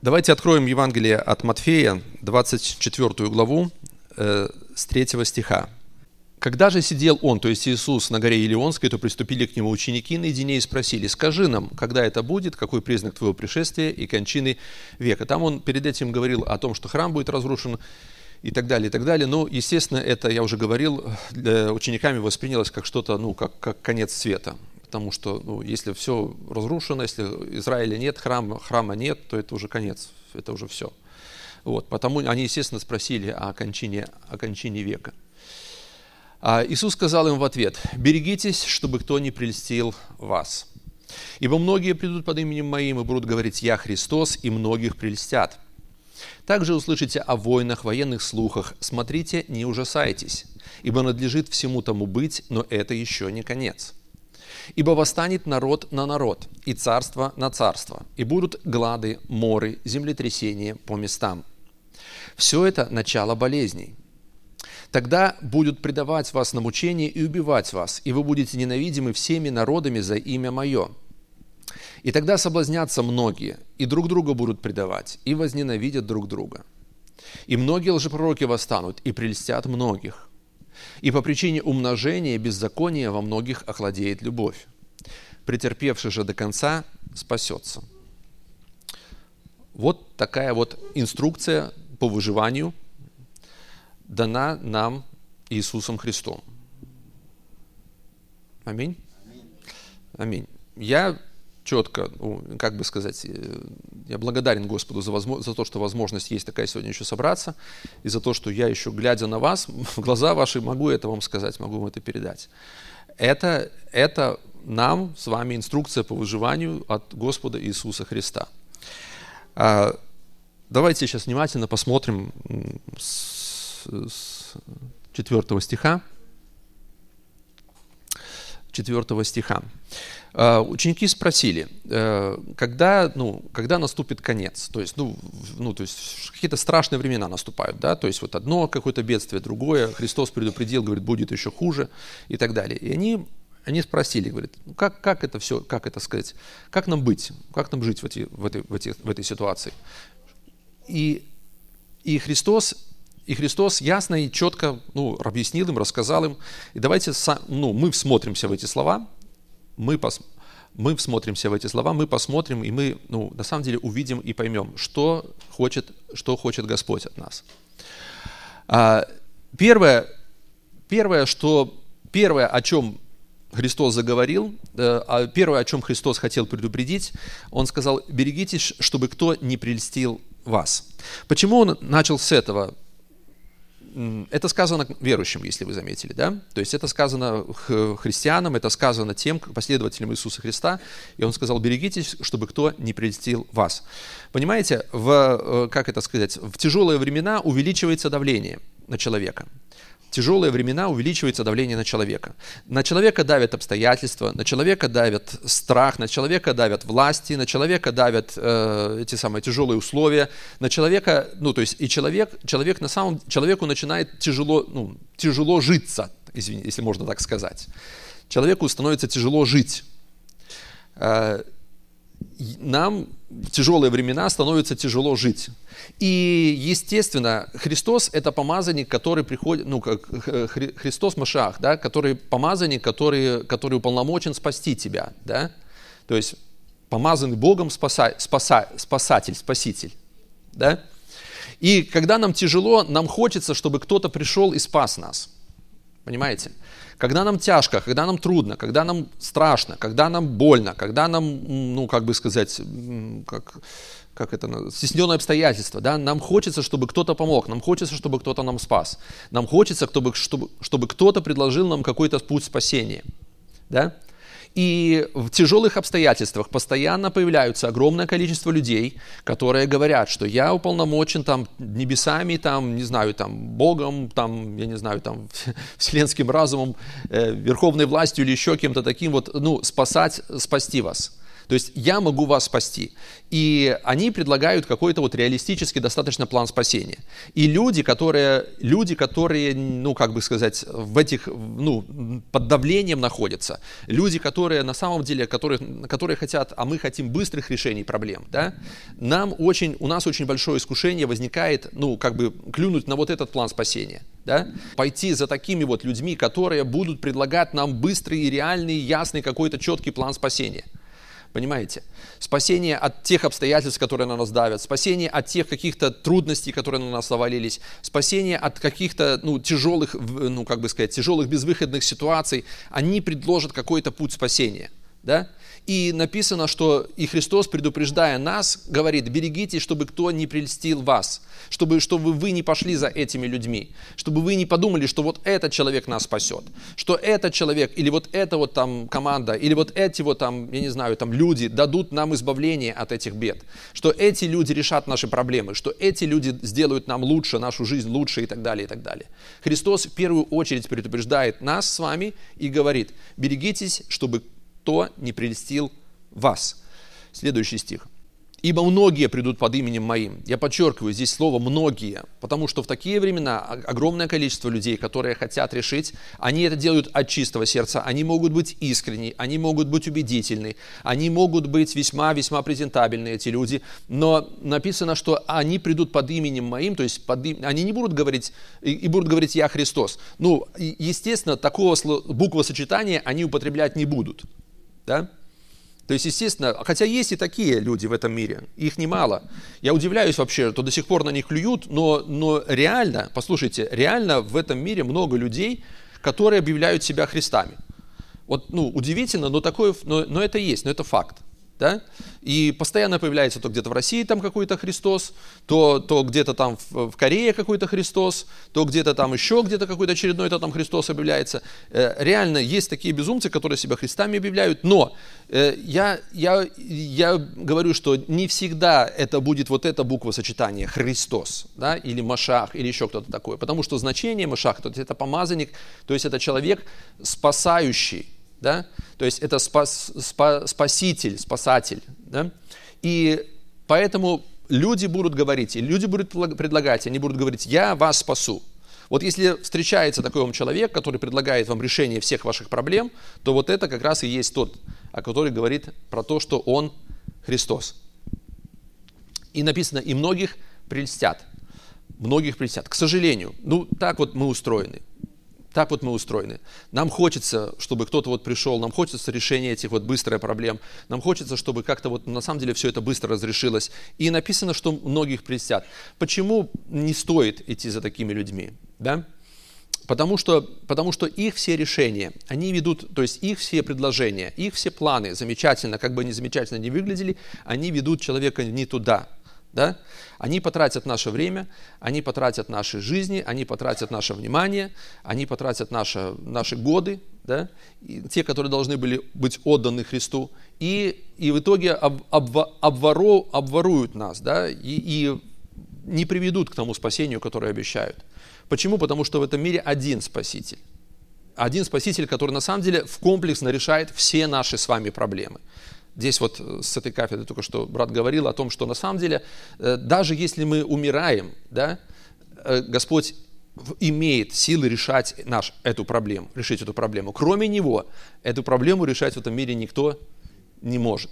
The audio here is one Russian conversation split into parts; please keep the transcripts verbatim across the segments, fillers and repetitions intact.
Давайте откроем Евангелие от Матфея, двадцать четвёртую главу, э, с третьего стиха. «Когда же сидел он, то есть Иисус, на горе Елеонской, то приступили к нему ученики наедине и спросили: скажи нам, когда это будет, какой признак твоего пришествия и кончины века?» Там он перед этим говорил о том, что храм будет разрушен и так далее, и так далее. Но, естественно, это, я уже говорил, для учениками воспринялось как что-то, ну, как, как конец света. Потому что, ну, если все разрушено, если Израиля нет, храма, храма нет, то это уже конец, это уже все. Вот, потому они, естественно, спросили о кончине, о кончине века. А Иисус сказал им в ответ: «Берегитесь, чтобы кто не прельстил вас. Ибо многие придут под именем Моим и будут говорить: Я Христос, и многих прельстят. Также услышите о войнах, военных слухах. Смотрите, не ужасайтесь, ибо надлежит всему тому быть, но это еще не конец. Ибо восстанет народ на народ, и царство на царство, и будут глады, моры, землетрясения по местам. Все это начало болезней. Тогда будут предавать вас на мучение и убивать вас, и вы будете ненавидимы всеми народами за имя Мое. И тогда соблазнятся многие, и друг друга будут предавать, и возненавидят друг друга. И многие лжепророки восстанут, и прельстят многих. И по причине умножения беззакония во многих охладеет любовь. Претерпевший же до конца спасется». Вот такая вот инструкция по выживанию дана нам Иисусом Христом. Аминь. Аминь. Я четко, ну, как бы сказать, я благодарен Господу за, возможно, за то, что возможность есть такая сегодня еще собраться, и за то, что я еще, глядя на вас, в глаза ваши, могу это вам сказать, могу вам это передать. Это, это нам с вами инструкция по выживанию от Господа Иисуса Христа. А, давайте сейчас внимательно посмотрим с, с четвёртого стиха. четвёртого стиха. Ученики спросили, когда, ну, когда наступит конец, то есть, ну, ну, то есть какие-то страшные времена наступают, да, то есть вот одно какое-то бедствие, другое, Христос предупредил, говорит, будет еще хуже и так далее. И они, они спросили, говорят, ну, как, как это все, как это сказать, как нам быть, как нам жить в, эти, в, этой, в, эти, в этой ситуации. И, и Христос И Христос ясно и четко, ну, объяснил им, рассказал им. И давайте, ну, мы всмотримся в эти слова, мы, пос, мы всмотримся в эти слова, мы посмотрим, и мы, ну, на самом деле увидим и поймем, что хочет, что хочет Господь от нас. Первое, первое, что, первое, о чем Христос заговорил, первое, о чем Христос хотел предупредить, Он сказал: берегитесь, чтобы кто не прельстил вас. Почему Он начал с этого? Это сказано верующим, если вы заметили, да? То есть это сказано христианам, это сказано тем последователям Иисуса Христа, и Он сказал: берегитесь, чтобы кто не прельстил вас. Понимаете, в, как это сказать, в тяжелые времена увеличивается давление на человека. В тяжелые времена увеличивается давление на человека. На человека давят обстоятельства, на человека давят страх, на человека давят власти, на человека давят э, эти самые тяжелые условия, на человека, ну то есть и человек, человек на самом, человеку начинает тяжело, ну, тяжело житься, извините, если можно так сказать. Человеку становится тяжело жить. Э, нам в тяжелые времена становится тяжело жить. И, естественно, Христос – это помазанник, который приходит, ну, как Христос Машиах, да, который помазанник, который, который уполномочен спасти тебя, да, то есть помазанный Богом спаса, спаса, спасатель, спаситель, да. И когда нам тяжело, нам хочется, чтобы кто-то пришел и спас нас, понимаете? Когда нам тяжко, когда нам трудно, когда нам страшно, когда нам больно, когда нам, ну, как бы сказать, как, как это, стесненные обстоятельства, да, нам хочется, чтобы кто-то помог, нам хочется, чтобы кто-то нам спас, нам хочется, чтобы, чтобы, чтобы кто-то предложил нам какой-то путь спасения, да. И в тяжелых обстоятельствах постоянно появляются огромное количество людей, которые говорят, что я уполномочен там небесами, там, не знаю, там, Богом, там, я не знаю, там, вселенским разумом, э, верховной властью или еще кем-то таким вот, ну, спасать, спасти вас. То есть я могу вас спасти. И они предлагают какой-то вот реалистический достаточно план спасения. И люди, которые, люди, которые, ну, как бы сказать, в этих, ну, под давлением находятся, люди, которые на самом деле, которые, которые хотят, а мы хотим быстрых решений проблем, да, нам очень, у нас очень большое искушение возникает, ну, как бы клюнуть на вот этот план спасения, да, пойти за такими вот людьми, которые будут предлагать нам быстрый, реальный, ясный какой-то четкий план спасения. Понимаете? Спасение от тех обстоятельств, которые на нас давят, спасение от тех каких-то трудностей, которые на нас навалились, спасение от каких-то, ну, тяжелых, ну, как бы сказать, тяжелых безвыходных ситуаций. Они предложат какой-то путь спасения, да? И написано, что и Христос, предупреждая нас, говорит: берегитесь, чтобы кто не прельстил вас, чтобы, чтобы вы не пошли за этими людьми, чтобы вы не подумали, что вот этот человек нас спасет, что этот человек или вот эта вот там команда, или вот эти вот там, я не знаю, там люди дадут нам избавление от этих бед, что эти люди решат наши проблемы, что эти люди сделают нам лучше, нашу жизнь лучше и так далее, и так далее. Христос в первую очередь предупреждает нас с вами и говорит: берегитесь, чтобы кто не прельстил вас. Следующий стих. «Ибо многие придут под именем Моим». Я подчеркиваю здесь слово «многие», потому что в такие времена огромное количество людей, которые хотят решить, они это делают от чистого сердца, они могут быть искренни, они могут быть убедительны, они могут быть весьма-весьма презентабельны, эти люди, но написано, что они придут под именем Моим, то есть под им... они не будут говорить, и, и будут говорить «Я Христос». Ну, естественно, такого буквосочетания они употреблять не будут. Да? То есть, естественно, хотя есть и такие люди в этом мире, их немало. Я удивляюсь вообще, что до сих пор на них клюют, но, но реально, послушайте, реально в этом мире много людей, которые объявляют себя Христами. Вот, ну, удивительно, но, такое, но, но это есть, но это факт. Да? И постоянно появляется то где-то в России там какой-то Христос, то, то где-то там в, в Корее какой-то Христос, то где-то там еще где-то какой-то очередной то там Христос объявляется. Э, реально есть такие безумцы, которые себя Христами объявляют, но э, я, я, я говорю, что не всегда это будет вот это буквосочетание Христос, да? Или Машах, или еще кто-то такой, потому что значение Машах, то есть это помазанник, то есть это человек спасающий. Да? То есть это спас, спа, спаситель, спасатель. Да? И поэтому люди будут говорить, и люди будут предлагать, они будут говорить: я вас спасу. Вот если встречается такой вам человек, который предлагает вам решение всех ваших проблем, то вот это как раз и есть тот, о который говорит про то, что он Христос. И написано: и многих прельстят. Многих прельстят. К сожалению, ну так вот мы устроены. Так вот мы устроены. Нам хочется, чтобы кто-то вот пришел, нам хочется решения этих вот быстрых проблем, нам хочется, чтобы как-то вот на самом деле все это быстро разрешилось. И написано, что многих прельстят. Почему не стоит идти за такими людьми? Да? Потому что, потому что их все решения, они ведут, то есть их все предложения, их все планы, замечательно, как бы они замечательно не выглядели, они ведут человека не туда. Да? Они потратят наше время, они потратят наши жизни, они потратят наше внимание, они потратят наши, наши годы, да? И те, которые должны были быть отданы Христу, и, и в итоге об, об, обвору, обворуют нас, да? и, и не приведут к тому спасению, которое обещают. Почему? Потому что в этом мире один Спаситель. Один Спаситель, который на самом деле комплексно решает все наши с вами проблемы. Здесь вот с этой кафедры только что брат говорил о том, что на самом деле, даже если мы умираем, да, Господь имеет силы решать наш, эту проблему, решить эту проблему. Кроме Него, эту проблему решать в этом мире никто не может.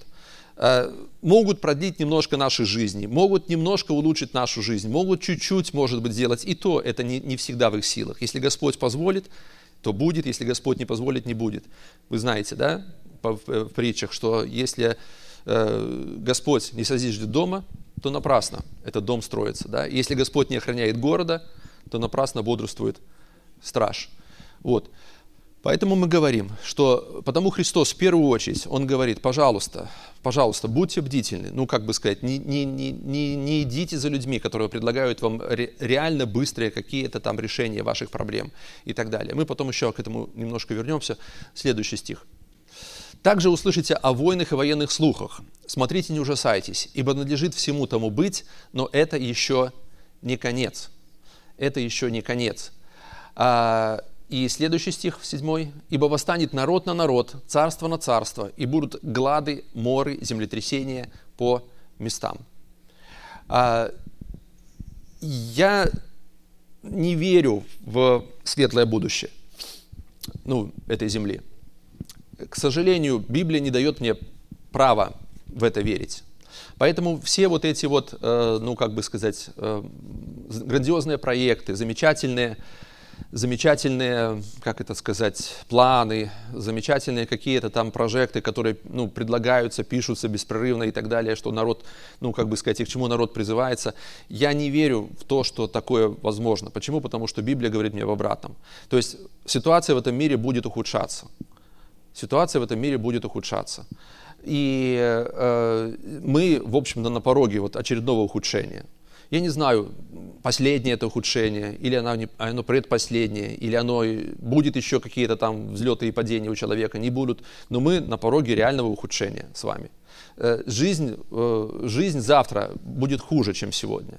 Могут продлить немножко нашей жизни, могут немножко улучшить нашу жизнь, могут чуть-чуть, может быть, сделать, и то это не, не всегда в их силах. Если Господь позволит, то будет, если Господь не позволит, не будет. Вы знаете, да? В притчах, что если э, Господь не созиждет дома, то напрасно этот дом строится. Да? Если Господь не охраняет города, то напрасно бодрствует страж. Вот. Поэтому мы говорим, что потому Христос в первую очередь, Он говорит: пожалуйста, пожалуйста, будьте бдительны. Ну, как бы сказать, не, не, не, не, не идите за людьми, которые предлагают вам ре, реально быстрые какие-то там решения ваших проблем и так далее. Мы потом еще к этому немножко вернемся. Следующий стих. «Также услышите о войнах и военных слухах. Смотрите, не ужасайтесь, ибо надлежит всему тому быть, но это еще не конец». Это еще не конец. А, И следующий стих, седьмой. «Ибо восстанет народ на народ, царство на царство, и будут глады, моры, землетрясения по местам». Я не верю в светлое будущее, ну, этой земли. К сожалению, Библия не дает мне права в это верить. Поэтому все вот эти вот, ну, как бы сказать, грандиозные проекты, замечательные, замечательные, как это сказать, планы, замечательные какие-то там прожекты, которые, ну, предлагаются, пишутся беспрерывно и так далее, что народ, ну, как бы сказать, и к чему народ призывается. Я не верю в то, что такое возможно. Почему? Потому что Библия говорит мне об обратном. То есть ситуация в этом мире будет ухудшаться. Ситуация в этом мире будет ухудшаться. И э, мы, в общем-то, на пороге вот очередного ухудшения. Я не знаю, последнее это ухудшение, или оно, не, оно предпоследнее, или оно будет еще какие-то там взлеты и падения у человека, не будут. Но мы на пороге реального ухудшения с вами. Э, жизнь, э, жизнь завтра будет хуже, чем сегодня.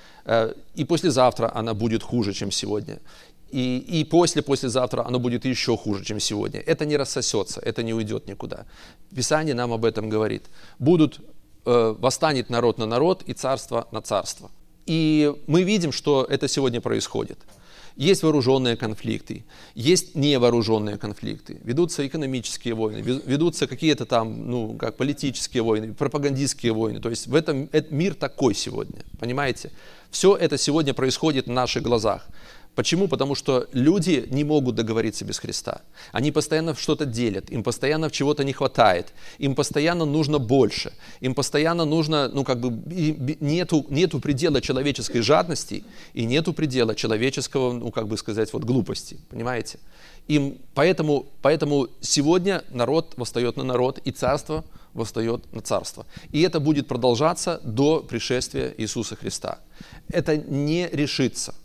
Э, и послезавтра она будет хуже, чем сегодня. И, и после-послезавтра оно будет еще хуже, чем сегодня. Это не рассосется, это не уйдет никуда. Писание нам об этом говорит. Будут, э, восстанет народ на народ и царство на царство. И мы видим, что это сегодня происходит. Есть вооруженные конфликты, есть невооруженные конфликты, ведутся экономические войны, ведутся какие-то там, ну, как политические войны, пропагандистские войны. То есть в этом, этот мир такой сегодня, понимаете? Все это сегодня происходит на наших глазах. Почему? Потому что люди не могут договориться без Христа. Они постоянно что-то делят, им постоянно чего-то не хватает, им постоянно нужно больше, им постоянно нужно, ну как бы, нету, нету предела человеческой жадности и нету предела человеческого, ну как бы сказать, вот глупости, понимаете? Им, поэтому, поэтому сегодня народ восстает на народ и царство восстает на царство. И это будет продолжаться до пришествия Иисуса Христа. Это не решится.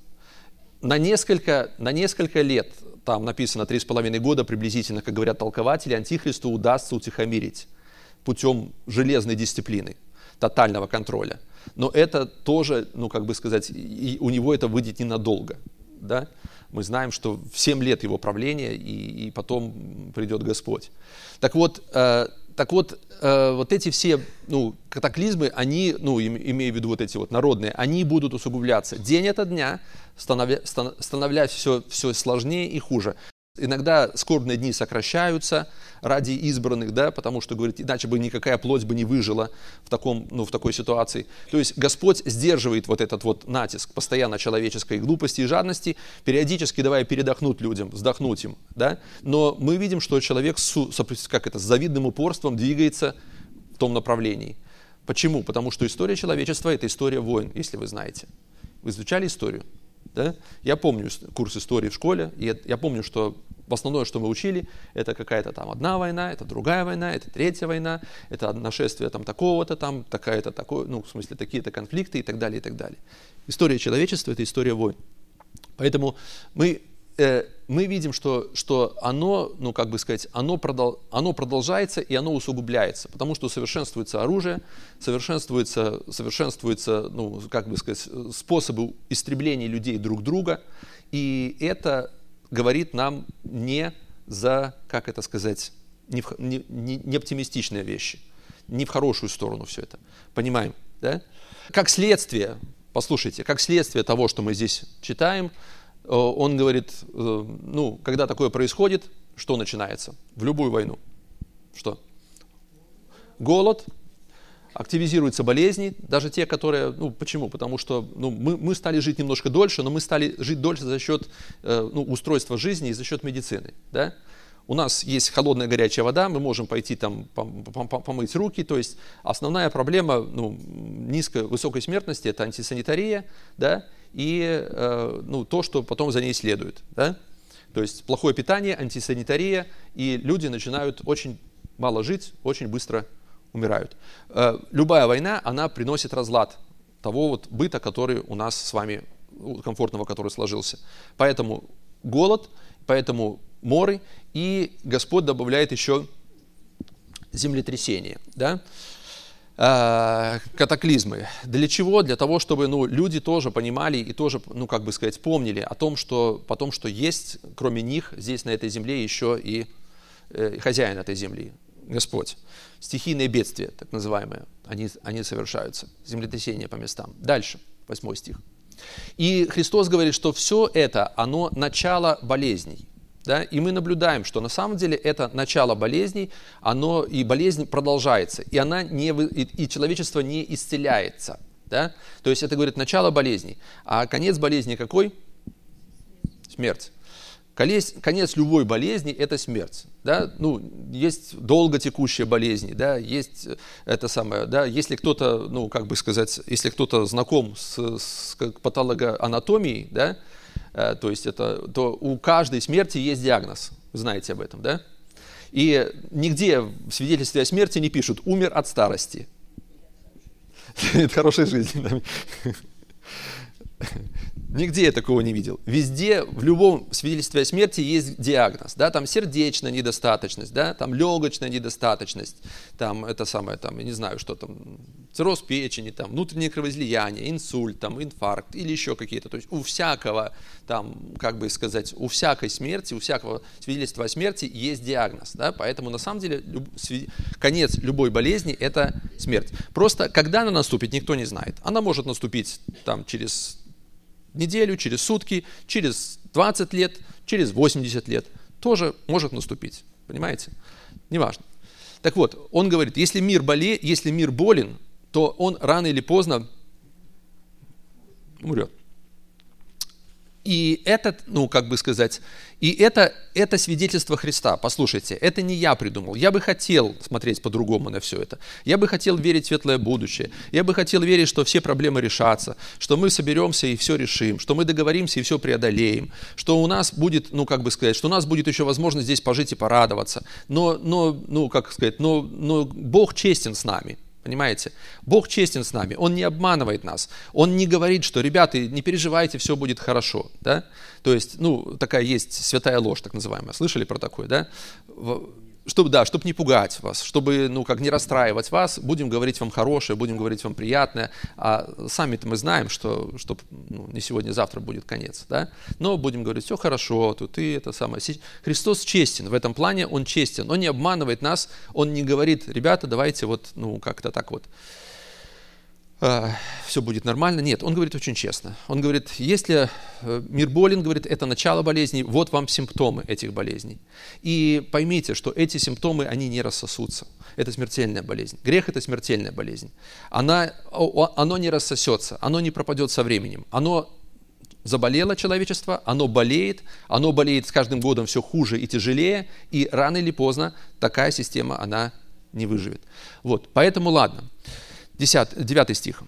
На несколько, на несколько лет, там написано три с половиной года приблизительно, как говорят толкователи, Антихристу удастся утихомирить путем железной дисциплины, тотального контроля. Но это тоже, ну как бы сказать, и у него это выйдет ненадолго. Да? Мы знаем, что в семь лет его правления, и, и потом придет Господь. Так вот, э, так вот, э, вот эти все, ну, катаклизмы, они, ну, имея в виду вот эти вот народные, они будут усугубляться день ото дня, становя, становляясь все, все сложнее и хуже. Иногда скорбные дни сокращаются ради избранных, да, потому что, говорит, иначе бы никакая плоть бы не выжила в, таком, ну, в такой ситуации. То есть Господь сдерживает вот этот вот натиск постоянно человеческой глупости и жадности, периодически давая передохнуть людям, вздохнуть им. Да? Но мы видим, что человек с, как это, с завидным упорством двигается в том направлении. Почему? Потому что история человечества – это история войн, если вы знаете. Вы изучали историю? Да? Я помню курс истории в школе, и я помню, что основное, что мы учили, это какая-то там одна война, это другая война, это третья война, это нашествие там такого-то там, такая-то такое, ну, в смысле, такие-то конфликты и так далее, и так далее. История человечества – это история войн. Поэтому мы, э, мы видим, что, что оно, ну, как бы сказать, оно, продол, оно продолжается и оно усугубляется, потому что совершенствуется оружие, совершенствуется, совершенствуется, ну, как бы сказать, способы истребления людей друг друга, и это говорит нам не за, как это сказать, не, в, не, не, не оптимистичные вещи, не в хорошую сторону все это. Понимаем, да? Как следствие, послушайте, как следствие того, что мы здесь читаем, он говорит, ну, когда такое происходит, что начинается? В любую войну. Что? Голод, активизируются болезни, даже те, которые, ну, почему? Потому что, ну, мы, мы стали жить немножко дольше, но мы стали жить дольше за счет, э, ну, устройства жизни и за счет медицины, да? У нас есть холодная горячая вода, мы можем пойти там помыть руки, то есть основная проблема, ну, низкой, высокой смертности – это антисанитария, да, и э, ну, то, что потом за ней следует, да? То есть плохое питание, антисанитария, и люди начинают очень мало жить, очень быстро умирают. Э, любая война, она приносит разлад того вот быта, который у нас с вами, комфортного, который сложился. Поэтому голод, поэтому моры, и Господь добавляет еще землетрясение. Да? э, катаклизмы. Для чего? Для того, чтобы ну, люди тоже понимали и тоже, ну, как бы сказать, помнили о том, что, о том, что есть, кроме них, здесь на этой земле еще и э, хозяин этой земли, Господь. Стихийные бедствия, так называемые, они, они совершаются. Землетрясения по местам. Дальше, восьмой стих. И Христос говорит, что все это, оно начало болезней. Да? И мы наблюдаем, что на самом деле это начало болезней, оно, и болезнь продолжается, и, она не, и, и человечество не исцеляется. Да? То есть это говорит начало болезней. А конец болезни какой? Смерть. Конец, конец любой болезни – это смерть. Да? Ну, есть долготекущие болезни, да? Есть это самое, да? Если кто-то, ну, как бы сказать, если кто-то знаком с, с патологоанатомией, да? э, то есть это, то у каждой смерти есть диагноз. Вы знаете об этом, да? И нигде в свидетельстве о смерти не пишут «умер от старости». Это хорошей жизни. Нигде я такого не видел. Везде, в любом свидетельстве о смерти есть диагноз. Да? Там сердечная недостаточность, да? Там легочная недостаточность, там это самое, там, я не знаю, что там, цирроз печени, там, внутреннее кровоизлияние, инсульт, там, инфаркт или еще какие-то. То есть у всякого, там, как бы сказать, у всякой смерти, у всякого свидетельства о смерти есть диагноз. Да? Поэтому на самом деле люб, сви, конец любой болезни – это смерть. Просто когда она наступит, никто не знает. Она может наступить там, через неделю, через сутки, через двадцать лет, через восемьдесят лет. Тоже может наступить. Понимаете? Неважно. Так вот, он говорит, если мир, боле, если мир болен, то он рано или поздно умрет. И это, ну, как бы сказать, и это, это свидетельство Христа. Послушайте, это не я придумал. Я бы хотел смотреть по-другому на все это. Я бы хотел верить в светлое будущее. Я бы хотел верить, что все проблемы решатся, что мы соберемся и все решим, что мы договоримся и все преодолеем, что у нас будет, ну, как бы сказать, что у нас будет еще возможность здесь пожить и порадоваться. Но, но ну, как сказать, но, но Бог честен с нами. Понимаете? Бог честен с нами, Он не обманывает нас, Он не говорит, что, ребята, не переживайте, все будет хорошо, да? То есть, ну, такая есть святая ложь, так называемая, слышали про такое, да? Чтобы, да, чтобы не пугать вас, чтобы, ну, как не расстраивать вас, будем говорить вам хорошее, будем говорить вам приятное, а сами-то мы знаем, что, что ну, не сегодня, завтра будет конец, да? Но будем говорить, все хорошо, тут и это самое. Христос честен, в этом плане Он честен, Он не обманывает нас, Он не говорит, ребята, давайте вот, ну, как-то так вот, э, все будет нормально. Нет, Он говорит очень честно. Он говорит, если мир болен, говорит, это начало болезней, вот вам симптомы этих болезней. И поймите, что эти симптомы, они не рассосутся. Это смертельная болезнь. Грех – это смертельная болезнь. Она, оно не рассосется, оно не пропадет со временем. Оно заболело человечество, оно болеет, оно болеет с каждым годом все хуже и тяжелее, и рано или поздно такая система, она не выживет. Вот, поэтому ладно. десятый, девятый стих.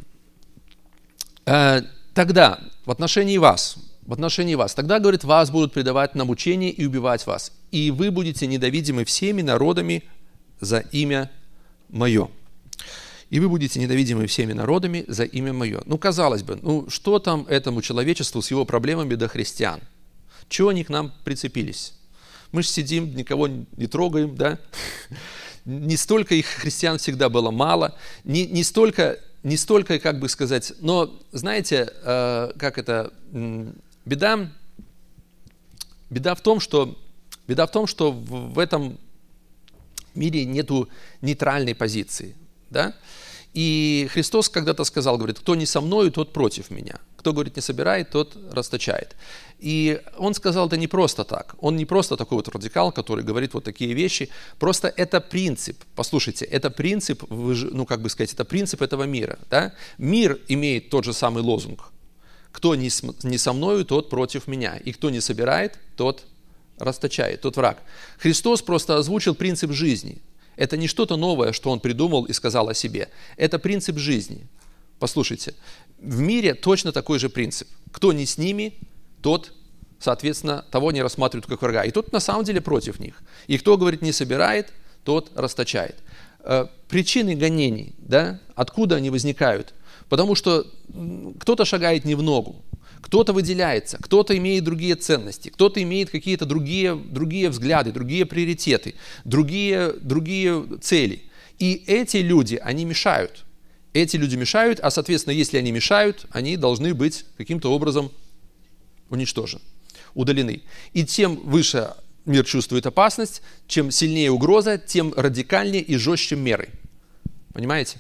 Тогда в отношении вас, в отношении вас, тогда, говорит, вас будут предавать на мучение и убивать вас, и вы будете ненавидимы всеми народами за имя Мое. И вы будете ненавидимы всеми народами за имя Мое. Ну, казалось бы, ну, что там этому человечеству с его проблемами до христиан? Чего они к нам прицепились? Мы же сидим, никого не трогаем, да? Не столько их христиан всегда было мало, не, не столько... Не столько, как бы сказать, но, знаете, э, как это, беда, беда в том, что, беда в том, что в, в этом мире нету нейтральной позиции, да? И Христос когда-то сказал, говорит, кто не со мною, тот против меня. Кто, говорит, не собирает, тот расточает. И он сказал это не просто так. Он не просто такой вот радикал, который говорит вот такие вещи. Просто это принцип. Послушайте, это принцип, ну как бы сказать, это принцип этого мира. Да? Мир имеет тот же самый лозунг. Кто не со мною, тот против меня. И кто не собирает, тот расточает, тот враг. Христос просто озвучил принцип жизни. Это не что-то новое, что Он придумал и сказал о себе. Это принцип жизни. Послушайте, в мире точно такой же принцип. Кто не с ними, тот, соответственно, того не рассматривают как врага. И тот на самом деле против них. И кто, говорит, не собирает, тот расточает. Причины гонений, да, откуда они возникают? Потому что кто-то шагает не в ногу, кто-то выделяется, кто-то имеет другие ценности, кто-то имеет какие-то другие, другие взгляды, другие приоритеты, другие, другие цели. И эти люди, они мешают. Эти люди мешают, а, соответственно, если они мешают, они должны быть каким-то образом уничтожены, удалены. И тем выше мир чувствует опасность, чем сильнее угроза, тем радикальнее и жестче меры. Понимаете?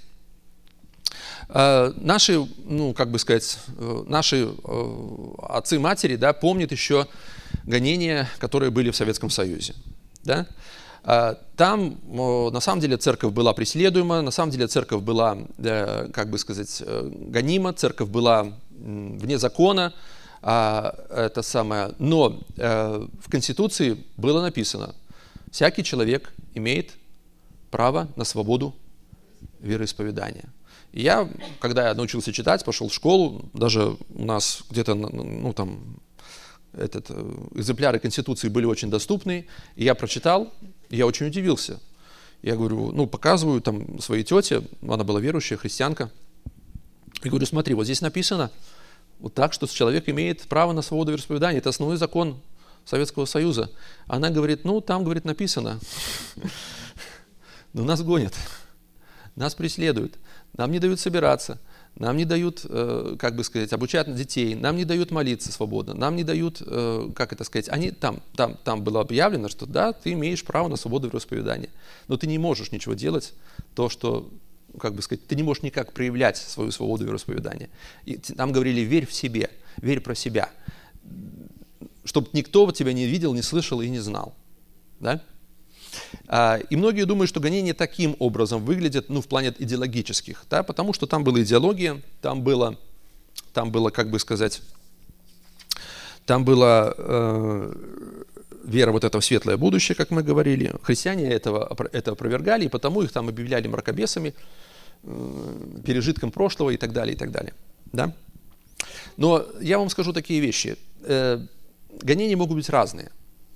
Наши, ну, как бы сказать, наши отцы-матери, да, помнят еще гонения, которые были в Советском Союзе. Да? Там, на самом деле, церковь была преследуема, на самом деле, церковь была, как бы сказать, гонима, церковь была вне закона, это самое. Но в Конституции было написано: всякий человек имеет право на свободу вероисповедания. И я, когда я научился читать, пошел в школу, даже у нас где-то, ну, там, этот, экземпляры Конституции были очень доступны, и я прочитал, и я очень удивился. Я говорю, ну, показываю там своей тете, она была верующая, христианка, и говорю, смотри, вот здесь написано вот так, что человек имеет право на свободу вероисповедания, это основной закон Советского Союза. Она говорит, ну, там, говорит, написано, но нас гонят, нас преследуют, нам не дают собираться, нам не дают, как бы сказать, обучать детей, нам не дают молиться свободно, нам не дают, как это сказать, они, там, там, там было объявлено, что да, ты имеешь право на свободу вероисповедания, но ты не можешь ничего делать, то, что, как бы сказать, ты не можешь никак проявлять свою свободу вероисповедания. И нам говорили, верь в себе, верь про себя, чтобы никто тебя не видел, не слышал и не знал. Да? И многие думают, что гонения таким образом выглядят, ну, в плане идеологических, да, потому что там была идеология, там было, там было, как бы сказать, там была э, вера вот этого в светлое будущее, как мы говорили. Христиане этого, это опровергали, и потому их там объявляли мракобесами, э, пережитком прошлого и так далее, и так далее. Да? Но я вам скажу такие вещи. Э, гонения могут быть разные.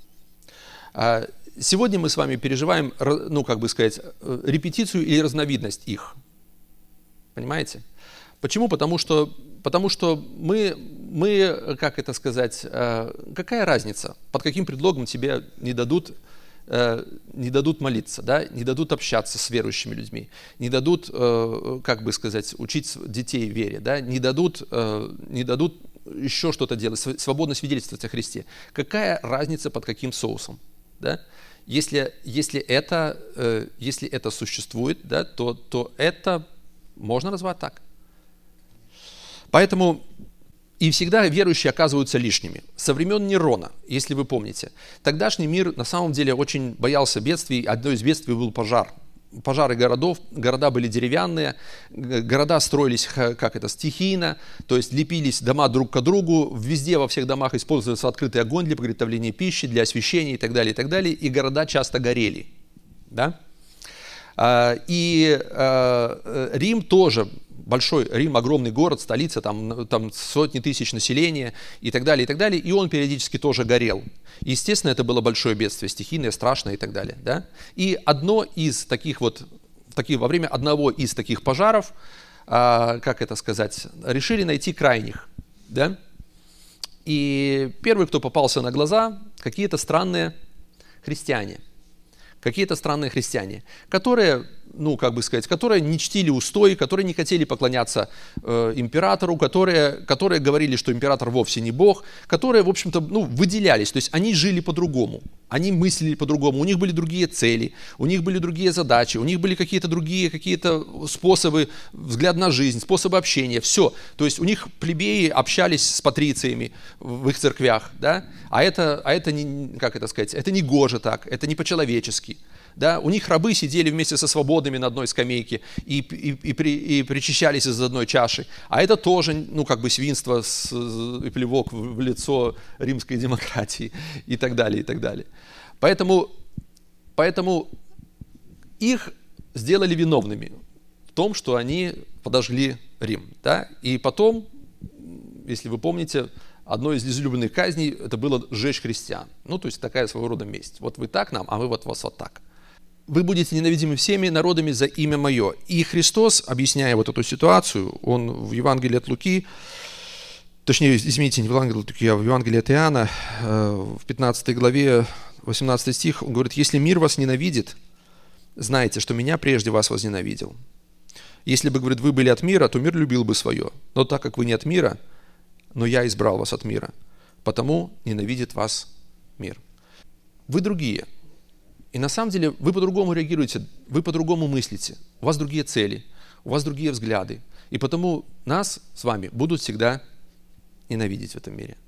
Сегодня мы с вами переживаем, ну, как бы сказать, репетицию или разновидность их. Понимаете? Почему? Потому что, потому что мы, мы, как это сказать, какая разница, под каким предлогом тебе не дадут, не дадут молиться, да? Не дадут общаться с верующими людьми, не дадут, как бы сказать, учить детей вере, да? Не дадут, не дадут еще что-то делать, свободно свидетельствовать о Христе. Какая разница, под каким соусом? Да? Если, если, это, э, если это существует, да, то, то это можно назвать так. Поэтому и всегда верующие оказываются лишними. Со времен Нерона, если вы помните, тогдашний мир на самом деле очень боялся бедствий. Одно из бедствий был пожар. Пожары городов, города были деревянные, города строились, как это, стихийно, то есть лепились дома друг к другу, везде во всех домах использовался открытый огонь для приготовления пищи, для освещения и так далее, и так далее, и города часто горели. Да? И Рим тоже, большой Рим, огромный город, столица, там, там сотни тысяч населения и так далее, и так далее, и он периодически тоже горел. Естественно, это было большое бедствие, стихийное, страшное и так далее. Да? И одно из таких вот, таких, во время одного из таких пожаров, а, как это сказать, решили найти крайних. Да? И первый, кто попался на глаза, какие-то странные христиане. Какие-то странные христиане, которые, ну, как бы сказать, которые не чтили устои, которые не хотели поклоняться э, императору, которые, которые говорили, что император вовсе не бог, которые, в общем-то, ну, выделялись, то есть они жили по-другому, они мыслили по-другому, у них были другие цели, у них были другие задачи, у них были какие-то другие какие-то способы, взгляд на жизнь, способы общения, все. То есть у них плебеи общались с патрициями в их церквях, да, а это, а это не, как это сказать, это не гоже так, это не по-человечески. Да, у них рабы сидели вместе со свободными на одной скамейке и, и, и, при, и причащались из одной чаши. А это тоже, ну, как бы свинство с, и плевок в, в лицо римской демократии и так далее, и так далее. Поэтому, поэтому их сделали виновными в том, что они подожгли Рим. Да? И потом, если вы помните, одной из излюбленных казней это было сжечь христиан. Ну, то есть такая своего рода месть. Вот вы так нам, а мы вот вас вот так. Вы будете ненавидимы всеми народами за имя мое. И Христос, объясняя вот эту ситуацию, он в Евангелии от Луки, точнее, извините, не в Евангелии от Луки, а в Евангелии от Иоанна, в пятнадцатой главе, восемнадцатый стих, он говорит, если мир вас ненавидит, знайте, что меня прежде вас возненавидел. Если бы, говорит, вы были от мира, то мир любил бы свое. Но так как вы не от мира, но я избрал вас от мира, потому ненавидит вас мир. Вы другие. И на самом деле вы по-другому реагируете, вы по-другому мыслите. У вас другие цели, у вас другие взгляды. И потому нас с вами будут всегда ненавидеть в этом мире.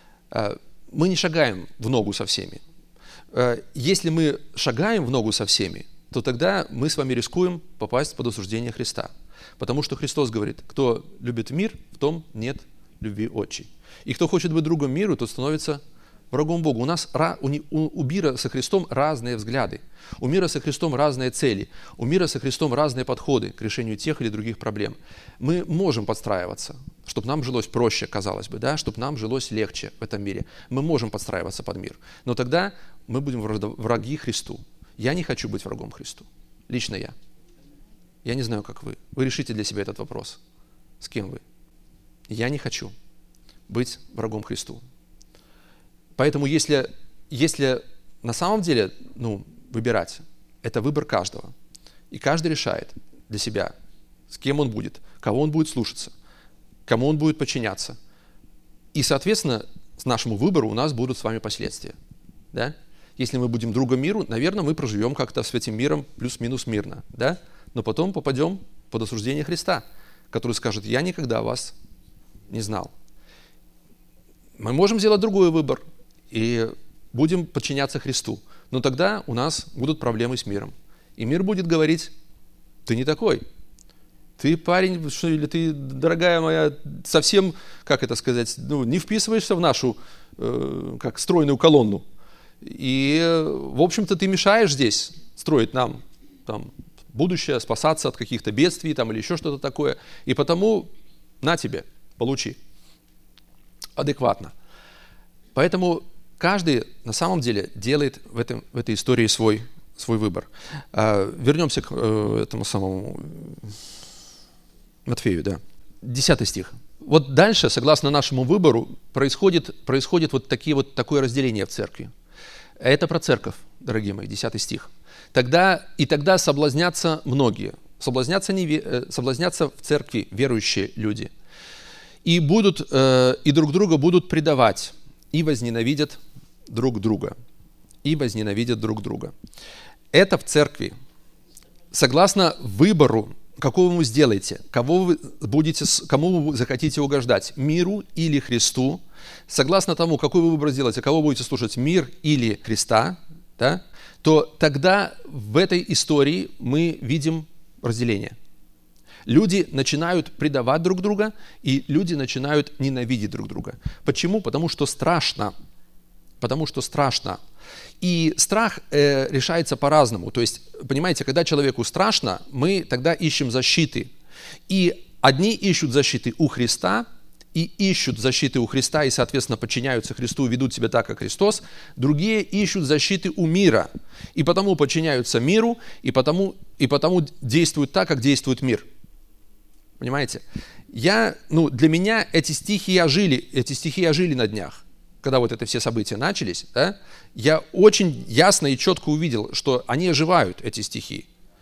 Мы не шагаем в ногу со всеми. Если мы шагаем в ногу со всеми, то тогда мы с вами рискуем попасть под осуждение Христа. Потому что Христос говорит, кто любит мир, в том нет любви отчей. И кто хочет быть другом миру, тот становится врагом Богу. У нас у, у мира со Христом разные взгляды. У мира со Христом разные цели. У мира со Христом разные подходы к решению тех или других проблем. Мы можем подстраиваться, чтобы нам жилось проще, казалось бы, да? Чтобы нам жилось легче в этом мире. Мы можем подстраиваться под мир. Но тогда мы будем враги Христу. Я не хочу быть врагом Христу. Лично я. Я не знаю, как вы. Вы решите для себя этот вопрос. С кем вы? Я не хочу быть врагом Христу. Поэтому если, если на самом деле ну, выбирать, это выбор каждого. И каждый решает для себя, с кем он будет, кого он будет слушаться, кому он будет подчиняться. И, соответственно, с нашему выбору у нас будут с вами последствия. Да? Если мы будем другом миру, наверное, мы проживем как-то с этим миром плюс-минус мирно. Да? Но потом попадем под осуждение Христа, который скажет, я никогда вас не знал. Мы можем сделать другой выбор и будем подчиняться Христу. Но тогда у нас будут проблемы с миром. И мир будет говорить, ты не такой. Ты, парень, что, или ты, дорогая моя, совсем, как это сказать, ну, не вписываешься в нашу э, как стройную колонну. И, в общем-то, ты мешаешь здесь строить нам там, будущее, спасаться от каких-то бедствий там, или еще что-то такое. И потому на тебе, получи. Адекватно. Поэтому каждый на самом деле делает в, этом, в этой истории свой, свой выбор. А, вернемся к э, этому самому Матфею, да. Десятый стих. Вот дальше, согласно нашему выбору, происходит, происходит вот, такие, вот такое разделение в церкви. Это про церковь, дорогие мои, десятый стих. Тогда, и тогда соблазнятся многие. Соблазнятся, не, соблазнятся в церкви верующие люди. И, будут, э, и друг друга будут предавать. И возненавидят друг друга. И возненавидят друг друга. Это в церкви. Согласно выбору, какого вы сделаете, кого вы будете, кому вы захотите угождать, миру или Христу, согласно тому, какой вы выбор сделаете, кого будете слушать, мир или Христа, да, то тогда в этой истории мы видим разделение. Люди начинают предавать друг друга, и люди начинают ненавидеть друг друга. Почему? Потому что страшно. Потому что страшно. И страх э, решается по-разному. То есть, понимаете, когда человеку страшно, мы тогда ищем защиты. И одни ищут защиты у Христа, и ищут защиты у Христа, и, соответственно, подчиняются Христу, ведут себя так, как Христос. Другие ищут защиты у мира, и потому подчиняются миру, и потому, и потому действуют так, как действует мир. Понимаете? Я, ну, для меня эти стихи ожили, эти стихи ожили на днях, когда вот это все события начались. Да? Я очень ясно и четко увидел, что они оживают, эти стихи.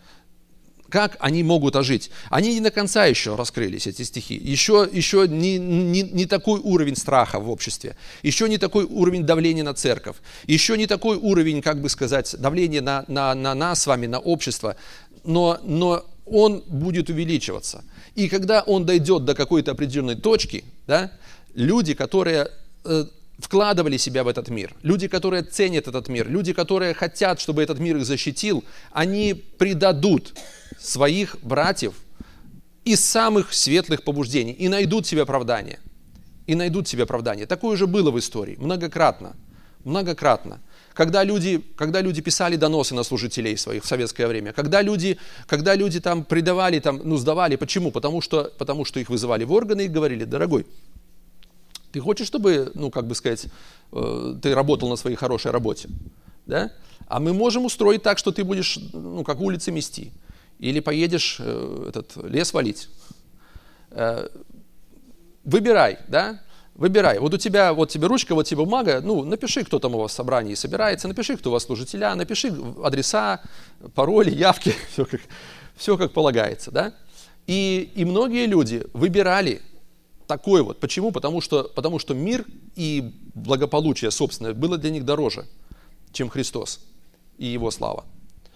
Как они могут ожить? Они не до конца еще раскрылись, эти стихи. Еще, еще не, не, не такой уровень страха в обществе. Еще не такой уровень давления на церковь. Еще не такой уровень, как бы сказать, давления на, на, на нас с вами, на общество. Но, но он будет увеличиваться. И когда он дойдет до какой-то определенной точки, да, люди, которые э, вкладывали себя в этот мир, люди, которые ценят этот мир, люди, которые хотят, чтобы этот мир их защитил, они предадут своих братьев из самых светлых побуждений и найдут себе оправдание. И найдут себе оправдание. Такое же было в истории, многократно. Многократно. Когда люди, когда люди писали доносы на служителей своих в советское время, когда люди, когда люди там предавали, там, ну, сдавали. Почему? Потому что, потому что их вызывали в органы и говорили: дорогой, ты хочешь, чтобы, ну, как бы сказать, э, ты работал на своей хорошей работе? Да? А мы можем устроить так, что ты будешь, ну, как улицы мести. Или поедешь э, этот лес валить. Э, выбирай, да? Выбирай. Вот у тебя, вот тебе ручка, вот тебе бумага, ну, напиши, кто там у вас в собрании собирается, напиши, кто у вас служителя, напиши адреса, пароли, явки, все как, все как полагается, да? И, и многие люди выбирали такой вот. Почему? Потому что, потому что мир и благополучие собственное было для них дороже, чем Христос и Его слава.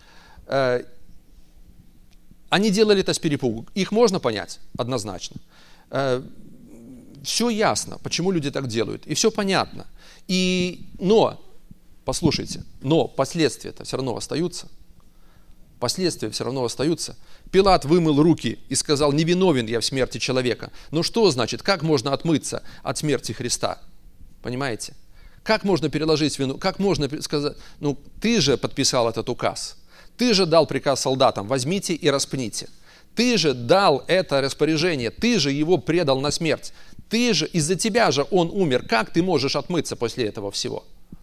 Они делали это с перепугу. Их можно понять однозначно. Все ясно, почему люди так делают. И все понятно. И, но, послушайте, но последствия-то все равно остаются. Последствия все равно остаются. Пилат вымыл руки и сказал: не виновен я в смерти человека. Но что значит, как можно отмыться от смерти Христа? Понимаете? Как можно переложить вину? Как можно сказать, ну ты же подписал этот указ. Ты же дал приказ солдатам: возьмите и распните. Ты же дал это распоряжение, ты же его предал на смерть. Ты же, из-за тебя же он умер. Как ты можешь отмыться после этого всего?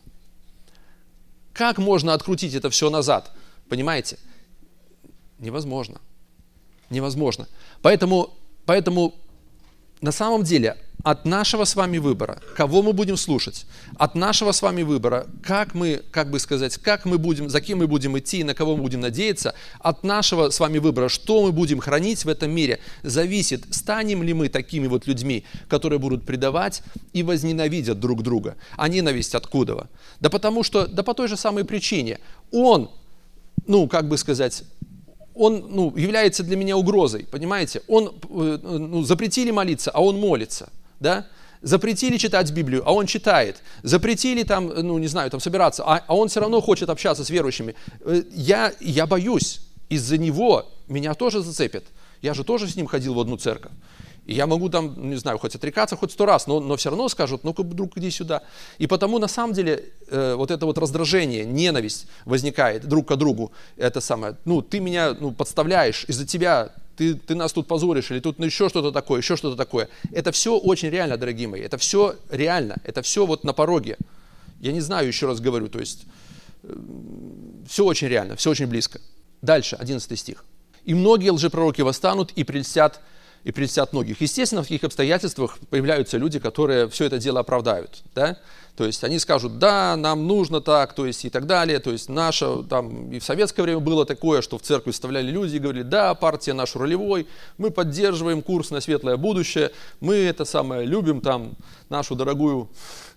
Как можно открутить это все назад? Понимаете? Невозможно. Невозможно. Поэтому, поэтому на самом деле от нашего с вами выбора, кого мы будем слушать, от нашего с вами выбора, как мы, как бы сказать, как мы будем, за кем мы будем идти, на кого мы будем надеяться, от нашего с вами выбора, что мы будем хранить в этом мире, зависит, станем ли мы такими вот людьми, которые будут предавать и возненавидят друг друга. А ненависть откуда? Да потому что, да по той же самой причине. Он, ну, как бы сказать, он ну, является для меня угрозой, понимаете? Он, ну, запретили молиться, а он молится, да? Запретили читать Библию, а он читает. Запретили там, ну не знаю, там собираться, а, а он все равно хочет общаться с верующими. Я, я боюсь, из-за него меня тоже зацепят. Я же тоже с ним ходил в одну церковь. И я могу там, не знаю, хоть отрекаться хоть сто раз, но, но все равно скажут: ну-ка, друг, иди сюда. И потому на самом деле э, вот это вот раздражение, ненависть возникает друг к другу. Это самое, ну ты меня ну, подставляешь, из-за тебя ты, ты нас тут позоришь, или тут ну, еще что-то такое, еще что-то такое. Это все очень реально, дорогие мои, это все реально, это все вот на пороге. Я не знаю, еще раз говорю, то есть э, все очень реально, все очень близко. Дальше, одиннадцатый стих. «И многие лжепророки восстанут и прельстят и прельстят многих». Естественно, в таких обстоятельствах появляются люди, которые все это дело оправдают. Да? То есть они скажут: да, нам нужно так, то есть и так далее. То есть наше, там, и в советское время было такое, что в церкви вставляли люди и говорили: да, партия наш ролевой, мы поддерживаем курс на светлое будущее, мы это самое любим, там, нашу дорогую,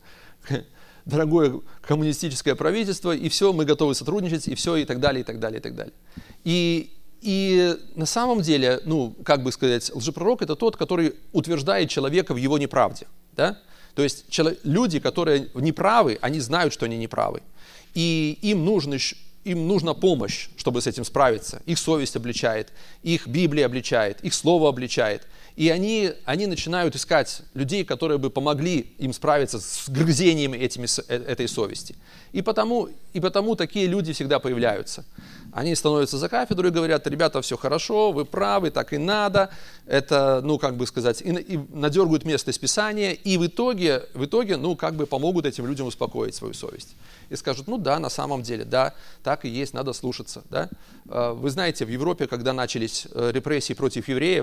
дорогое коммунистическое правительство, и все, мы готовы сотрудничать, и все, и так далее, и так далее, и так далее. И И на самом деле, ну, как бы сказать, лжепророк – это тот, который утверждает человека в его неправде. Да? То есть люди, которые неправы, они знают, что они неправы. И им, нужно, им нужна помощь, чтобы с этим справиться. Их совесть обличает, их Библия обличает, их Слово обличает. И они, они начинают искать людей, которые бы помогли им справиться с грызениями этими, этой совести. И потому, и потому такие люди всегда появляются. Они становятся за кафедру и говорят: ребята, все хорошо, вы правы, так и надо. Это, ну, как бы сказать, и, и надергают место из Писания, и в итоге, в итоге, ну, как бы помогут этим людям успокоить свою совесть. И скажут: ну да, на самом деле, да, так и есть, надо слушаться. Да? Вы знаете, в Европе, когда начались репрессии против евреев,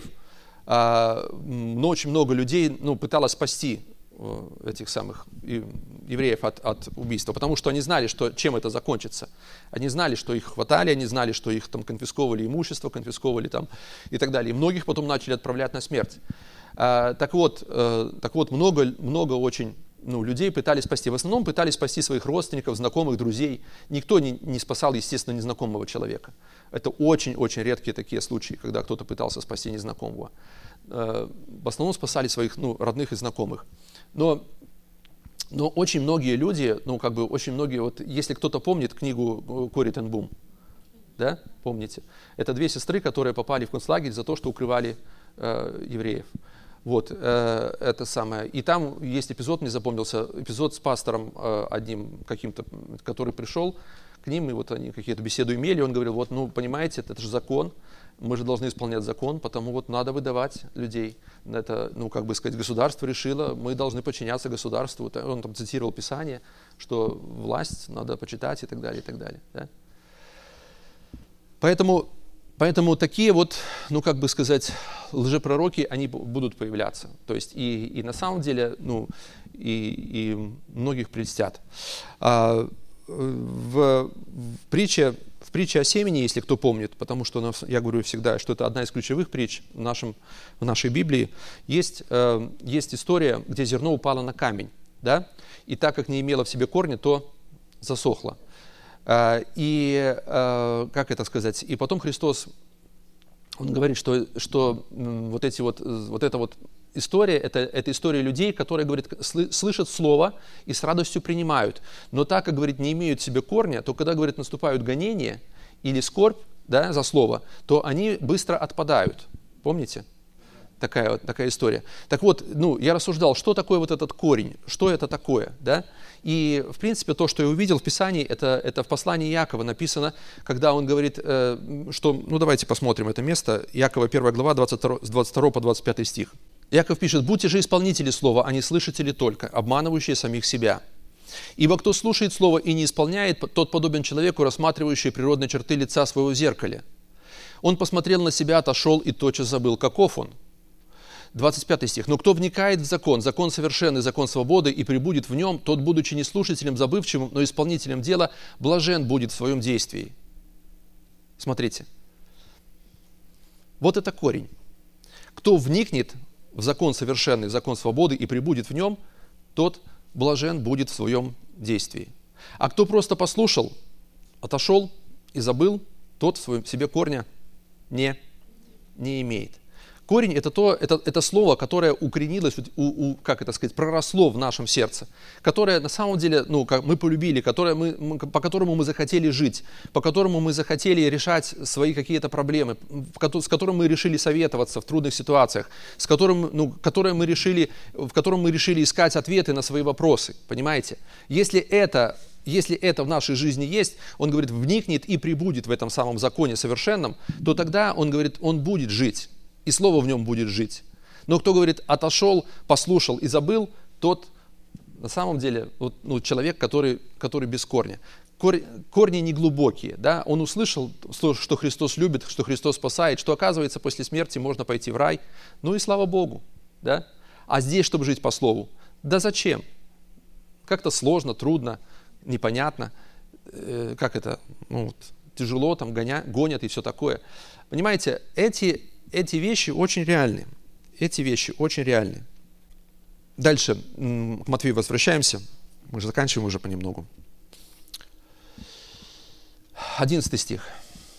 но очень много людей ну, пыталось спасти этих самых евреев от, от убийства, потому что они знали, что, чем это закончится. Они знали, что их хватали, они знали, что их там конфисковывали имущество, конфисковывали там и так далее. И многих потом начали отправлять на смерть. А, так вот, а, так вот много, много очень ну, людей пытались спасти. В основном пытались спасти своих родственников, знакомых, друзей. Никто не, не спасал, естественно, незнакомого человека. Это очень-очень редкие такие случаи, когда кто-то пытался спасти незнакомого. А, в основном спасали своих ну, родных и знакомых. Но, но очень многие люди, ну как бы очень многие, вот если кто-то помнит книгу Кори Тен Бум, да, помните? Это две сестры, которые попали в концлагерь за то, что укрывали э, евреев. Вот, э, это самое. И там есть эпизод, мне запомнился, эпизод с пастором э, одним каким-то, который пришел к ним, и вот они какие-то беседы имели, он говорил: вот, ну, понимаете, это, это же закон, мы же должны исполнять закон, потому вот надо выдавать людей. Это, ну, как бы сказать, государство решило, мы должны подчиняться государству. Он там цитировал Писание, что власть надо почитать и так далее, и так далее. Да? Поэтому, поэтому такие вот, ну, как бы сказать, лжепророки, они будут появляться. То есть и, и на самом деле, ну, и, и многих прельстят. А, в, в, притче, в притче о семени, если кто помнит, потому что я говорю всегда, что это одна из ключевых притч в, нашем, в нашей Библии, есть, э, есть история, где зерно упало на камень, да? И так как не имело в себе корня, то засохло. Э, и, э, как это сказать, и потом Христос, Он говорит, что, что вот, эти вот, вот эта вот история, это, это история людей, которые, говорит, слышат слово и с радостью принимают. Но так как, говорит, не имеют в себе корня, то когда, говорит, наступают гонения или скорбь, да, за слово, то они быстро отпадают. Помните? Такая, вот, такая история. Так вот, ну, я рассуждал, что такое вот этот корень, что это такое, да? И, в принципе, то, что я увидел в Писании, это, это в послании Иакова написано, когда он говорит, э, что, ну, давайте посмотрим это место, Иакова первая глава, двадцать два, с двадцать второго по двадцать пятый стих. Иаков пишет: «Будьте же исполнители слова, а не слышатели только, обманывающие самих себя. Ибо кто слушает слово и не исполняет, тот подобен человеку, рассматривающему природные черты лица своего в зеркале. Он посмотрел на себя, отошел и тотчас забыл, каков он». двадцать пятый стих. «Но кто вникает в закон, закон совершенный, закон свободы, и пребудет в нем, тот, будучи не слушателем забывчивым, но исполнителем дела, блажен будет в своем действии». Смотрите. Вот это корень. Кто вникнет в закон совершенный, закон свободы, и пребудет в нем, тот блажен будет в своем действии. А кто просто послушал, отошел и забыл, тот в своем себе корня не, не имеет. Корень – это, то, это, это слово, которое укоренилось, у, у, как это сказать, проросло в нашем сердце, которое на самом деле, ну, как мы полюбили, которое мы, мы, по которому мы захотели жить, по которому мы захотели решать свои какие-то проблемы, с которым мы решили советоваться в трудных ситуациях, с которым, ну, которое мы решили, в котором мы решили искать ответы на свои вопросы, понимаете? Если это, если это в нашей жизни есть, он говорит, вникнет и пребудет в этом самом законе совершенном, то тогда он говорит, он будет жить. И слово в нем будет жить. Но кто, говорит, отошел, послушал и забыл, тот на самом деле вот, ну, человек, который, который без корня. Кор, корни не глубокие. Да? Он услышал, что Христос любит, что Христос спасает, что, оказывается, после смерти можно пойти в рай. Ну и слава Богу. Да? А здесь, чтобы жить по слову, да зачем? Как-то сложно, трудно, непонятно. Э, как это? Ну, вот, тяжело, там гоня, гонят и все такое. Понимаете, эти... Эти вещи очень реальны. Эти вещи очень реальны. Дальше к Матфею возвращаемся. Мы же заканчиваем уже понемногу. Одиннадцатый стих.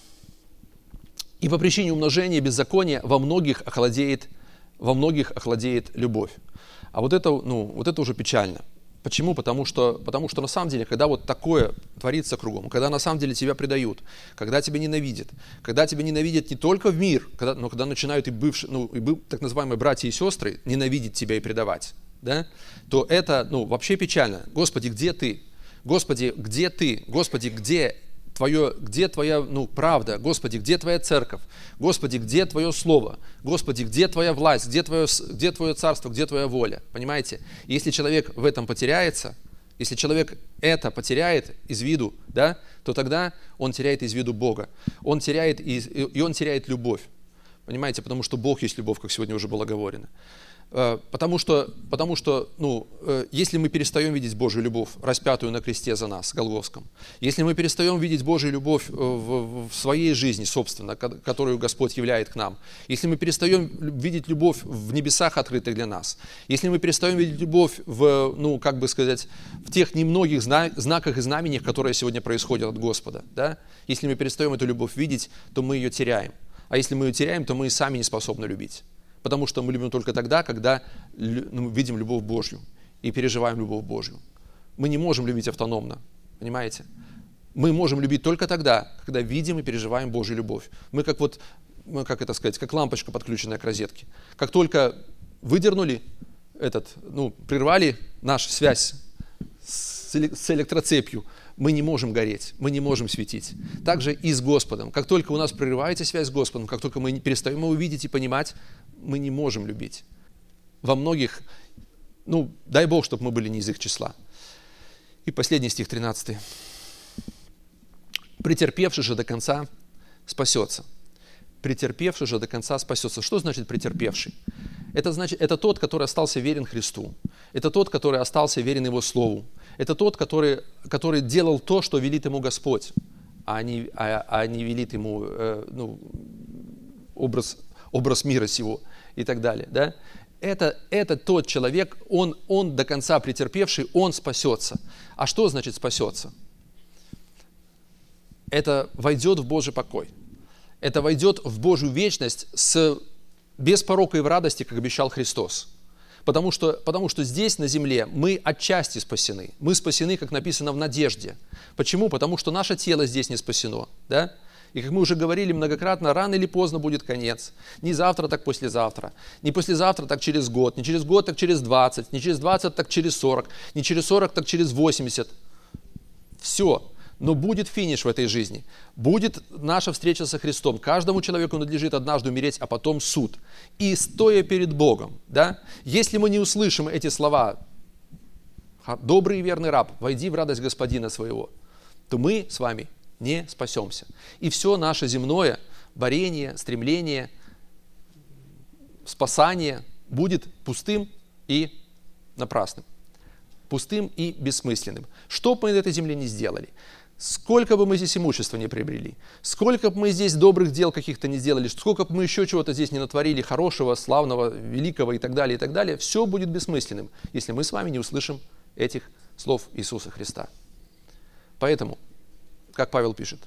«И по причине умножения беззакония во многих охладеет, во многих охладеет любовь». А вот это, ну, вот это уже печально. Почему? Потому что, потому что на самом деле, когда вот такое творится кругом, когда на самом деле тебя предают, когда тебя ненавидят, когда тебя ненавидят не только в мир, когда, но когда начинают и бывшие, ну, и быв, так называемые братья и сестры ненавидеть тебя и предавать, да, то это, ну, вообще печально. Господи, где ты? Господи, где ты? Господи, где твое, где твоя, ну, правда? Господи, где твоя церковь? Господи, где твое слово? Господи, где твоя власть? Где твое, где твое царство? Где твоя воля? Понимаете? И если человек в этом потеряется, если человек это потеряет из виду, да, то тогда он теряет из виду Бога. Он теряет, и, и он теряет любовь. Понимаете? Потому что Бог есть любовь, как сегодня уже было говорено. Потому что, потому что ну, если мы перестаем видеть Божью любовь, распятую на кресте за нас, Голгофском, если мы перестаем видеть Божью любовь в, в своей жизни, собственно, которую Господь являет к нам, если мы перестаем видеть любовь в небесах, открытых для нас, если мы перестаем видеть любовь в, ну, как бы сказать, в тех немногих знаках и знамениях, которые сегодня происходят от Господа, да? Если мы перестаем эту любовь видеть, то мы ее теряем. А если мы ее теряем, то мы и сами не способны любить. Потому что мы любим только тогда, когда ну, видим любовь Божью и переживаем любовь Божью. Мы не можем любить автономно, понимаете? Мы можем любить только тогда, когда видим и переживаем Божью любовь. Мы как вот, мы, как это сказать, как лампочка, подключенная к розетке. Как только выдернули этот, ну, прервали нашу связь с электроцепью, мы не можем гореть, мы не можем светить. Также и с Господом. Как только у нас прерывается связь с Господом, как только мы перестаем его видеть и понимать, мы не можем любить. Во многих, ну, дай Бог, чтобы мы были не из их числа. И последний стих, тринадцатый. «Претерпевший же до конца спасется». Претерпевший же до конца спасется. Что значит претерпевший? Это значит, это тот, который остался верен Христу. Это тот, который остался верен Его Слову. Это тот, который, который делал то, что велит ему Господь, а не, а, а не велит ему э, ну, образ, образ мира сего и так далее. Да? Это, это тот человек, он, он до конца претерпевший, он спасется. А что значит спасется? Это войдет в Божий покой. Это войдет в Божью вечность с, без порока и в радости, как обещал Христос. Потому что, потому что здесь, на земле, мы отчасти спасены. Мы спасены, как написано, в надежде. Почему? Потому что наше тело здесь не спасено. Да? И как мы уже говорили многократно, рано или поздно будет конец. Не завтра, так послезавтра. Не послезавтра, так через год. Не через год, так через двадцать. Не через двадцать, так через сорок. Не через сорок, так через восемьдесят. Все. Но будет финиш в этой жизни. Будет наша встреча со Христом. Каждому человеку надлежит однажды умереть, а потом суд. И стоя перед Богом, да, если мы не услышим эти слова, добрый и верный раб, войди в радость Господина своего, то мы с вами не спасемся. И все наше земное борение, стремление, спасание будет пустым и напрасным. Пустым и бессмысленным. Что бы мы на этой земле не сделали, сколько бы мы здесь имущества не приобрели, сколько бы мы здесь добрых дел каких-то не сделали, сколько бы мы еще чего-то здесь не натворили, хорошего, славного, великого и так далее, и так далее, все будет бессмысленным, если мы с вами не услышим этих слов Иисуса Христа. Поэтому, как Павел пишет,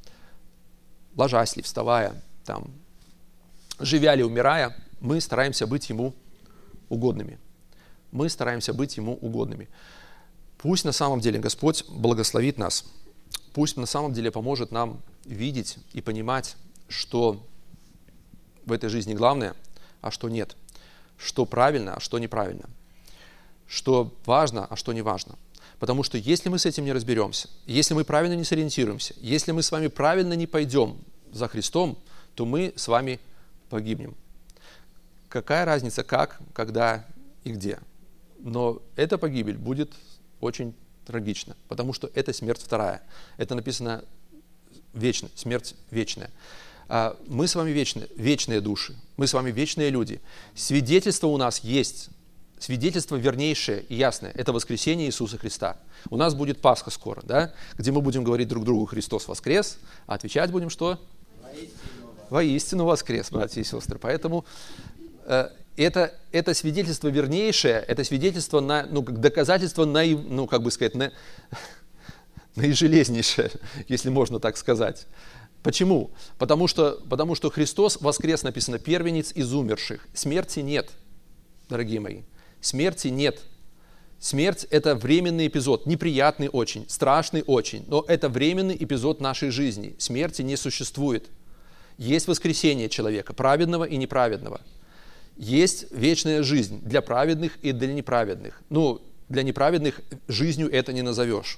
ложась ли, вставая, там, живя ли, умирая, мы стараемся быть Ему угодными. Мы стараемся быть Ему угодными. Пусть на самом деле Господь благословит нас. Пусть на самом деле поможет нам видеть и понимать, что в этой жизни главное, а что нет. Что правильно, а что неправильно. Что важно, а что не важно. Потому что если мы с этим не разберемся, если мы правильно не сориентируемся, если мы с вами правильно не пойдем за Христом, то мы с вами погибнем. Какая разница, как, когда и где? Но эта погибель будет очень трагична, потому что это смерть вторая. Это написано вечно, смерть вечная. Мы с вами вечные, вечные души, мы с вами вечные люди. Свидетельство у нас есть, свидетельство вернейшее и ясное. Это воскресение Иисуса Христа. У нас будет Пасха скоро, да? Где мы будем говорить друг другу «Христос воскрес», а отвечать будем что? Воистину, Воистину воскрес, братья и сестры. Поэтому э, это, это свидетельство вернейшее, это свидетельство, на, ну, как доказательство, наив, ну, как бы сказать, на, наижелезнейшее, если можно так сказать. Почему? Потому что, потому что Христос воскрес, написано, первенец из умерших. Смерти нет, дорогие мои. Смерти нет. Смерть – это временный эпизод, неприятный очень, страшный очень, но это временный эпизод нашей жизни. Смерти не существует. Есть воскресение человека, праведного и неправедного. Есть вечная жизнь для праведных и для неправедных. Ну, для неправедных жизнью это не назовешь.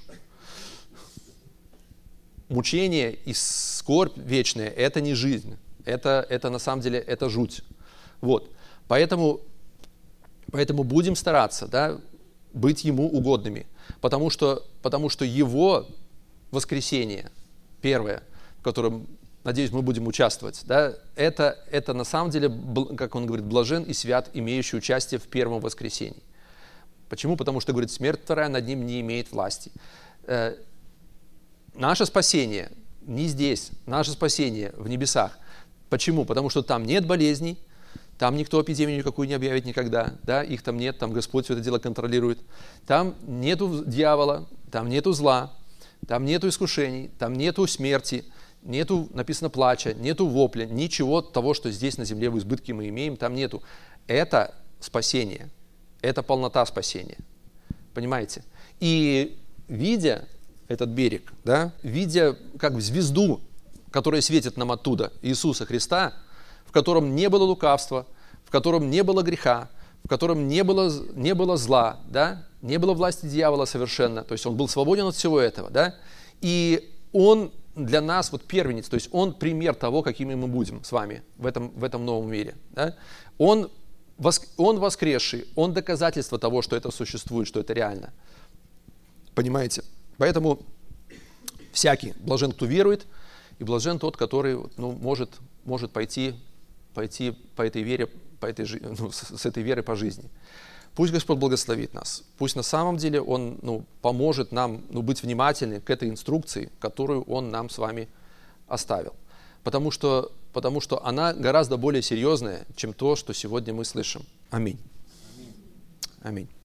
Мучение и скорбь вечная – это не жизнь. Это, это на самом деле это жуть. Вот. Поэтому, поэтому будем стараться, да, быть Ему угодными. Потому что, потому что Его воскресение, первое, в котором, надеюсь, мы будем участвовать, да, это, это на самом деле, как он говорит, блажен и свят, имеющий участие в первом воскресении. Почему? Потому что, говорит, смерть вторая над ним не имеет власти. Э, наше спасение не здесь, наше спасение в небесах. Почему? Потому что там нет болезней, там никто эпидемию никакую не объявит никогда, да, их там нет, там Господь все это дело контролирует. Там нету дьявола, там нету зла, там нету искушений, там нету смерти, нету, написано, плача, нету вопля, ничего того, что здесь на земле в избытке мы имеем, там нету. Это спасение, это полнота спасения, понимаете? И видя этот берег, да, видя как звезду, которая светит нам оттуда, Иисуса Христа, в котором не было лукавства, в котором не было греха, в котором не было, не было зла, да? Не было власти дьявола совершенно, то есть он был свободен от всего этого, да? И он для нас вот первенец, то есть он пример того, какими мы будем с вами в этом, в этом новом мире, да? Он, воск, он воскресший, он доказательство того, что это существует, что это реально, понимаете? Поэтому всякий блажен, кто верует, и блажен тот, который, ну, может, может пойти, пойти по этой вере, по этой, ну, с, с этой верой по жизни. Пусть Господь благословит нас. Пусть на самом деле Он ну, поможет нам ну, быть внимательны к этой инструкции, которую Он нам с вами оставил. Потому что, потому что она гораздо более серьезная, чем то, что сегодня мы слышим. Аминь. Аминь.